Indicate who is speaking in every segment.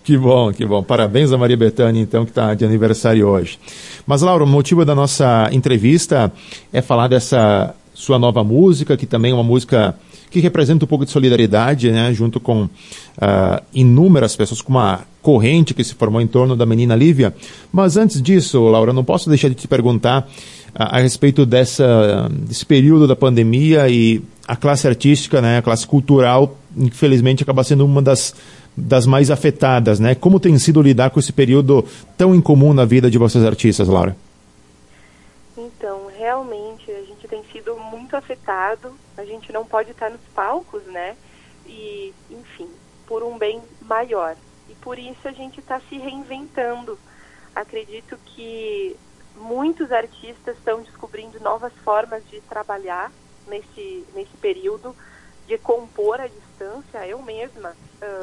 Speaker 1: Que bom, que bom. Parabéns a Maria Bethânia, então, que está de aniversário hoje. Mas, Laura, o motivo da nossa entrevista é falar dessa sua nova música, que também é uma música que representa um pouco de solidariedade, né, junto com inúmeras pessoas, com uma corrente que se formou em torno da menina Lívia. Mas antes disso, Laura, não posso deixar de te perguntar a respeito desse período da pandemia e a classe artística, né, a classe cultural, infelizmente, acaba sendo uma das mais afetadas, né? Como tem sido lidar com esse período tão incomum na vida de vocês artistas, Laura?
Speaker 2: Então, realmente, a gente tem sido muito afetado, a gente não pode estar nos palcos, né? E, enfim, por um bem maior. E por isso a gente está se reinventando. Acredito que muitos artistas estão descobrindo novas formas de trabalhar nesse período, de compor à distância. Eu mesma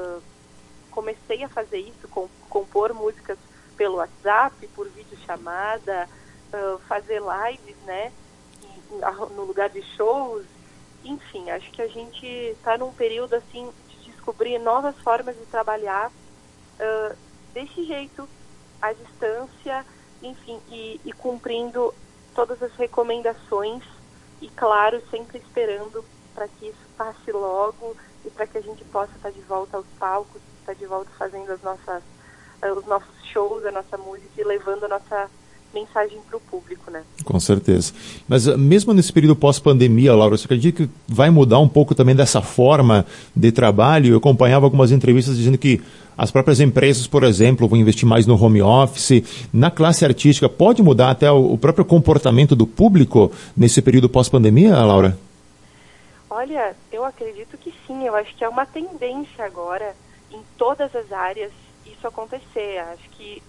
Speaker 2: comecei a fazer isso, compor músicas pelo WhatsApp, por videochamada, fazer lives, né, no lugar de shows. Enfim, acho que a gente está num período assim de descobrir novas formas de trabalhar desse jeito, à distância, enfim, e cumprindo todas as recomendações e, claro, sempre esperando para que isso passe logo e para que a gente possa estar de volta aos palcos, estar de volta fazendo os nossos shows, a nossa música e levando a nossa mensagem para o público, né?
Speaker 1: Com certeza. Mas mesmo nesse período pós-pandemia, Laura, você acredita que vai mudar um pouco também dessa forma de trabalho? Eu acompanhava algumas entrevistas dizendo que as próprias empresas, por exemplo, vão investir mais no home office. Na classe artística, pode mudar até o próprio comportamento do público nesse período pós-pandemia, Laura?
Speaker 2: Olha, eu acredito que sim. Eu acho que é uma tendência agora em todas as áreas isso acontecer. Acho que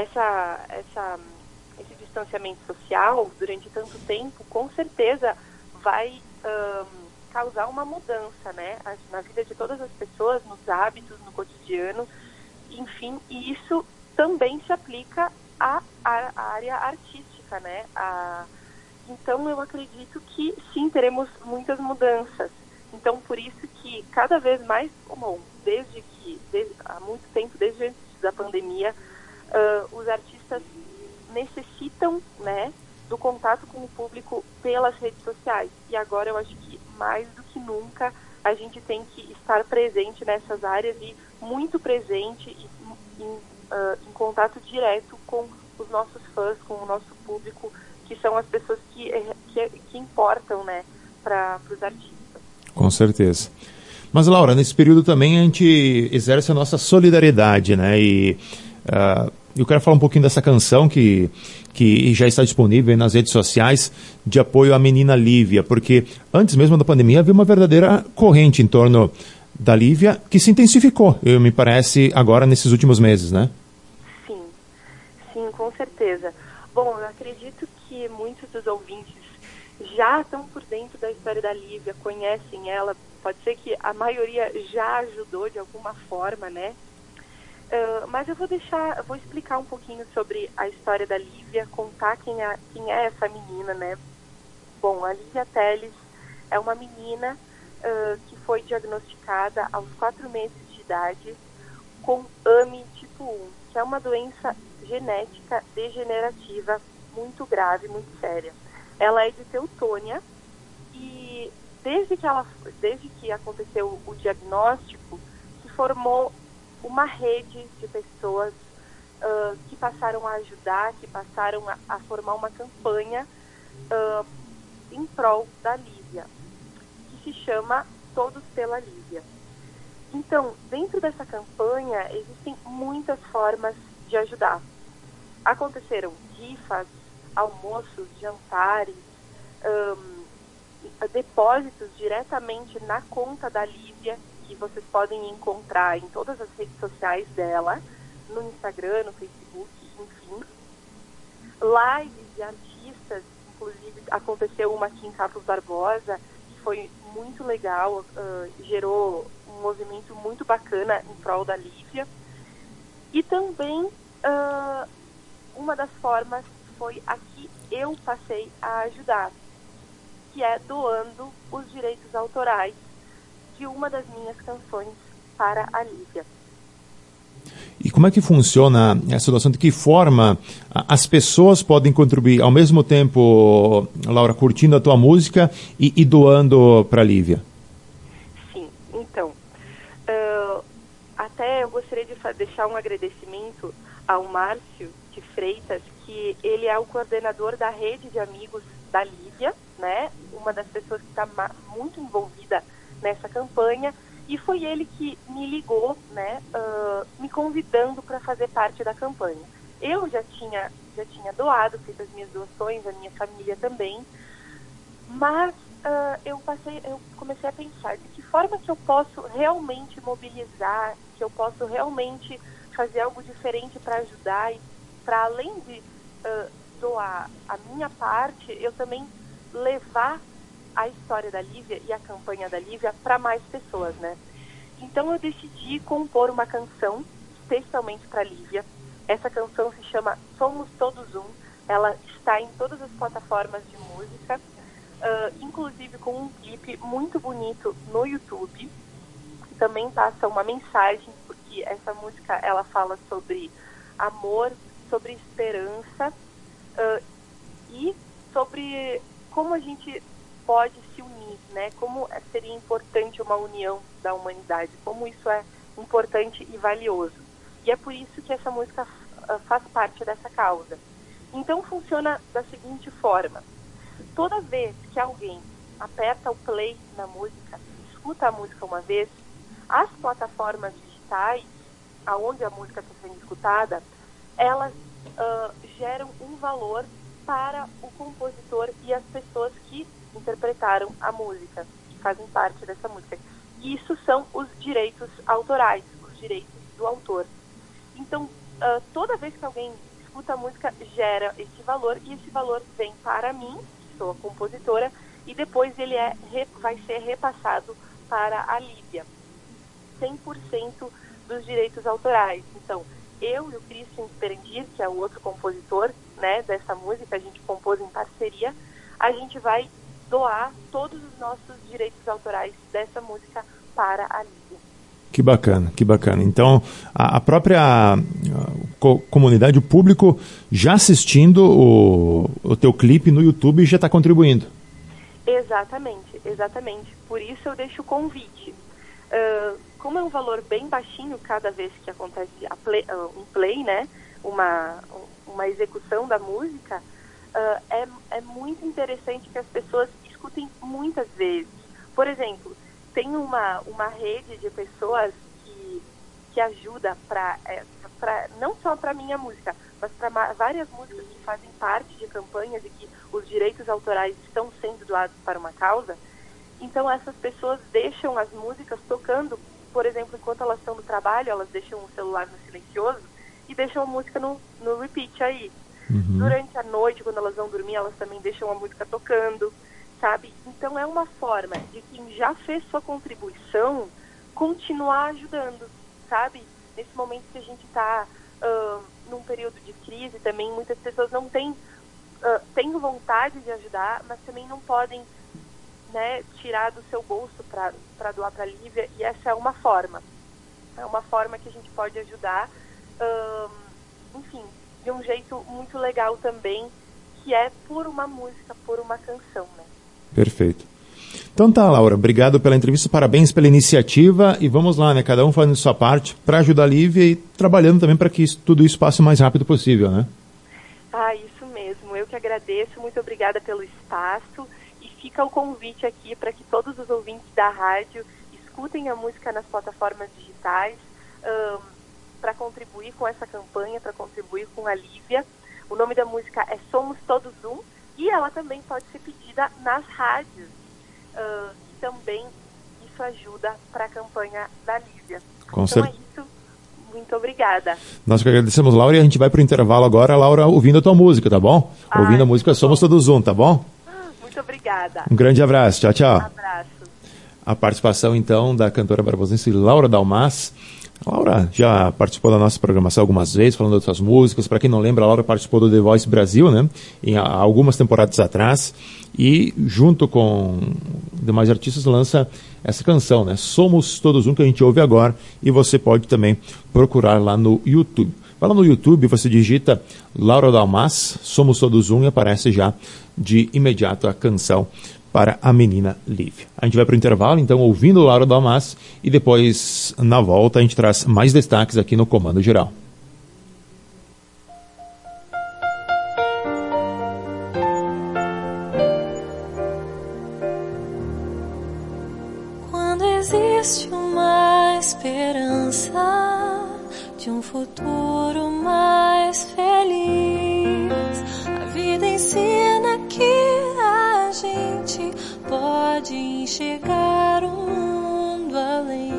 Speaker 2: esse distanciamento social durante tanto tempo, com certeza vai causar uma mudança, né, na vida de todas as pessoas, nos hábitos, no cotidiano, enfim, e isso também se aplica à área artística, né? Então eu acredito que sim, teremos muitas mudanças. Então por isso que cada vez mais, bom, desde há muito tempo, desde antes da pandemia, os artistas necessitam, né, do contato com o público pelas redes sociais. E agora eu acho que mais do que nunca a gente tem que estar presente nessas áreas e muito presente em contato direto com os nossos fãs, com o nosso público, que são as pessoas que importam, né, para os artistas.
Speaker 1: Com certeza. Mas, Laura, nesse período também a gente exerce a nossa solidariedade, né? E eu quero falar um pouquinho dessa canção que já está disponível nas redes sociais de apoio à menina Lívia, porque antes mesmo da pandemia havia uma verdadeira corrente em torno da Lívia que se intensificou, me parece, agora nesses últimos meses, né?
Speaker 2: Sim, com certeza. Bom, eu acredito que muitos dos ouvintes já estão por dentro da história da Lívia, conhecem ela, pode ser que a maioria já ajudou de alguma forma, né? Mas eu vou explicar um pouquinho sobre a história da Lívia, contar quem é essa menina, né? Bom, a Lívia Teles é uma menina que foi diagnosticada aos 4 meses de idade com AME tipo 1, que é uma doença genética degenerativa muito grave, muito séria. Ela é de Teutônia e desde que aconteceu o diagnóstico, se formou uma rede de pessoas que passaram a ajudar, que passaram a formar uma campanha em prol da Lívia, que se chama Todos pela Lívia. Então, dentro dessa campanha, existem muitas formas de ajudar. Aconteceram rifas, almoços, jantares, depósitos diretamente na conta da Lívia, que vocês podem encontrar em todas as redes sociais dela, no Instagram, no Facebook, enfim. Lives de artistas, inclusive aconteceu uma aqui em Carlos Barbosa, que foi muito legal, gerou um movimento muito bacana em prol da Lívia. E também uma das formas foi a que eu passei a ajudar, que é doando os direitos autorais de uma das minhas canções para a Lívia.
Speaker 1: E como é que funciona essa situação? De que forma as pessoas podem contribuir ao mesmo tempo, Laura, curtindo a tua música e doando para a Lívia?
Speaker 2: Sim, então, até eu gostaria de deixar um agradecimento ao Márcio de Freitas, que ele é o coordenador da rede de amigos da Lívia, né? Uma das pessoas que está muito envolvida nessa campanha, e foi ele que me ligou, né, me convidando para fazer parte da campanha. Eu já tinha doado, fiz as minhas doações, a minha família também, mas eu comecei a pensar de que forma que eu posso realmente mobilizar, que eu posso realmente fazer algo diferente para ajudar e para além de doar a minha parte, eu também levar a história da Lívia e a campanha da Lívia para mais pessoas, né? Então eu decidi compor uma canção especialmente para a Lívia. Essa canção se chama Somos Todos Um. Ela está em todas as plataformas de música, inclusive com um clipe muito bonito no YouTube. Também passa uma mensagem, porque essa música ela fala sobre amor, sobre esperança e sobre como a gente pode se unir, né? Como seria importante uma união da humanidade, como isso é importante e valioso. E é por isso que essa música faz parte dessa causa. Então funciona da seguinte forma: toda vez que alguém aperta o play na música, escuta a música uma vez, as plataformas digitais, aonde a música está sendo escutada, elas geram um valor para o compositor e as pessoas que interpretaram a música, que fazem parte dessa música. E isso são os direitos autorais, os direitos do autor. Então, toda vez que alguém escuta a música, gera esse valor, e esse valor vem para mim, que sou a compositora, e depois ele vai ser repassado para a Lívia. 100% dos direitos autorais. Então, eu e o Christian Sperendir, que é o outro compositor, né, dessa música, a gente compôs em parceria, a gente vai doar todos os nossos direitos autorais dessa música para a Lívia.
Speaker 1: Que bacana, que bacana. Então, a própria comunidade, o público, já assistindo o teu clipe no YouTube, já está contribuindo.
Speaker 2: Exatamente, exatamente. Por isso eu deixo o convite. Como é um valor bem baixinho cada vez que acontece um play, né, uma execução da música, é muito interessante que as pessoas escutem muitas vezes. Por exemplo, tem uma rede de pessoas que ajuda não só para minha música, mas para várias músicas que fazem parte de campanhas e que os direitos autorais estão sendo doados para uma causa. Então essas pessoas deixam as músicas tocando, por exemplo, enquanto elas estão no trabalho, elas deixam o celular no silencioso e deixam a música no repeat aí. Uhum. Durante a noite, quando elas vão dormir, elas também deixam a música tocando, sabe? Então é uma forma de quem já fez sua contribuição continuar ajudando, sabe? Nesse momento que a gente está num período de crise também, muitas pessoas não têm vontade de ajudar, mas também não podem, né, tirar do seu bolso para doar para a Lívia, e essa é uma forma. É uma forma que a gente pode ajudar, enfim, de um jeito muito legal também, que é por uma música, por uma canção, né? Perfeito.
Speaker 1: Então tá, Laura, obrigado pela entrevista, parabéns pela iniciativa, e vamos lá, né, cada um fazendo sua parte para ajudar a Lívia e trabalhando também para que tudo isso passe o mais rápido possível, né?
Speaker 2: Isso mesmo, eu que agradeço, muito obrigada pelo espaço, e fica o convite aqui para que todos os ouvintes da rádio escutem a música nas plataformas digitais, para contribuir com essa campanha, para contribuir com a Lívia. O nome da música é Somos Todos Um, e ela também pode ser pedida nas rádios. Também isso ajuda para a campanha da Lívia. É isso. Muito obrigada.
Speaker 1: Nós que agradecemos, Laura, e a gente vai para o intervalo agora, Laura, ouvindo a tua música, tá bom? Ouvindo a música Somos Todos Um, tá bom?
Speaker 2: Muito obrigada.
Speaker 1: Um grande abraço. Tchau, tchau.
Speaker 2: Um abraço.
Speaker 1: A participação, então, da cantora barbosense Laura Dalmas, A Laura já participou da nossa programação algumas vezes, falando de outras músicas. Para quem não lembra, a Laura participou do The Voice Brasil, né? Há algumas temporadas atrás. E junto com demais artistas lança essa canção, né? Somos Todos Um, que a gente ouve agora. E você pode também procurar lá no YouTube. Vai lá no YouTube, você digita Laura Dalmas, Somos Todos Um, e aparece já de imediato a canção para a menina Lívia. A gente vai para o intervalo, então, ouvindo Laura Dalmas, e depois, na volta, a gente traz mais destaques aqui no Comando Geral.
Speaker 3: Quando existe uma esperança de um futuro mais feliz, a vida ensina que a gente pode enxergar um mundo além.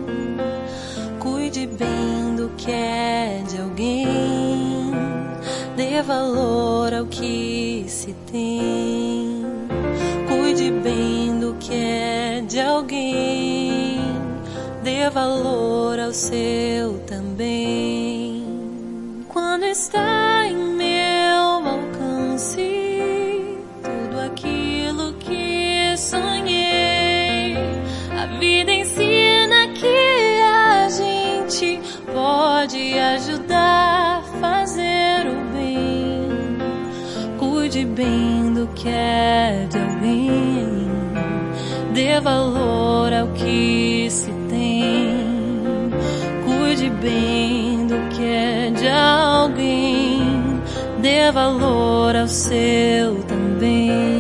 Speaker 3: Cuide bem do que é de alguém, dê valor ao que se tem. Cuide bem do que é de alguém, dê valor ao seu também. Quando está em meu alcance tudo aquilo que sonhei, a vida ensina que a gente pode ajudar a fazer o bem. Cuide bem do que é de alguém, dê valor ao que se tem. Cuide bem do que é de alguém, dê valor ao seu também.